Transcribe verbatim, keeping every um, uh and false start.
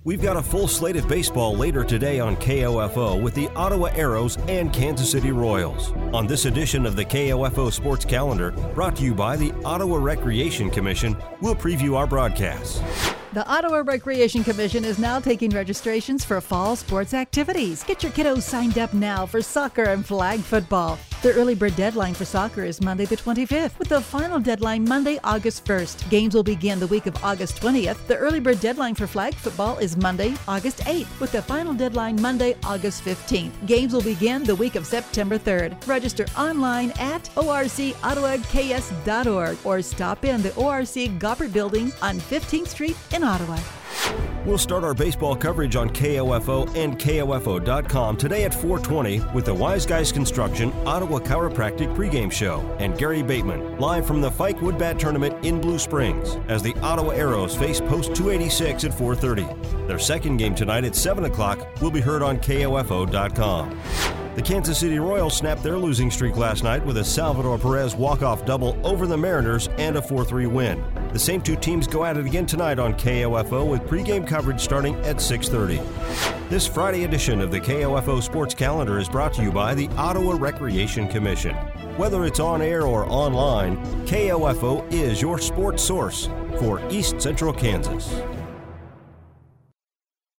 We've got a full slate of baseball later today on K O F O with the Ottawa Aeros and Kansas City Royals. On this edition of the K O F O Sports Calendar, brought to you by the Ottawa Recreation Commission, we'll preview our broadcasts. The Ottawa Recreation Commission is now taking registrations for fall sports activities. Get your kiddos signed up now for soccer and flag football. The early bird deadline for soccer is Monday the twenty-fifth, with the final deadline Monday, August first. Games will begin the week of August twentieth. The early bird deadline for flag football is Monday, August eighth, with the final deadline Monday, August fifteenth. Games will begin the week of September third. Register online at O R C Ottawa K S dot org or stop in the O R C Goppert Building on fifteenth Street in Ottawa. We'll start our baseball coverage on K O F O and K O F O dot com today at four twenty with the Wise Guys Construction Ottawa Chiropractic pregame show and Gary Bateman live from the Fike Woodbat Tournament in Blue Springs as the Ottawa Aeros face Post two eighty-six at four thirty. Their second game tonight at seven o'clock will be heard on K O F O dot com. The Kansas City Royals snapped their losing streak last night with a Salvador Perez walk-off double over the Mariners and a four three win. The same two teams go at it again tonight on K O F O with pregame coverage starting at six thirty. This Friday edition of the K O F O Sports Calendar is brought to you by the Ottawa Recreation Commission. Whether it's on air or online, K O F O is your sports source for East Central Kansas.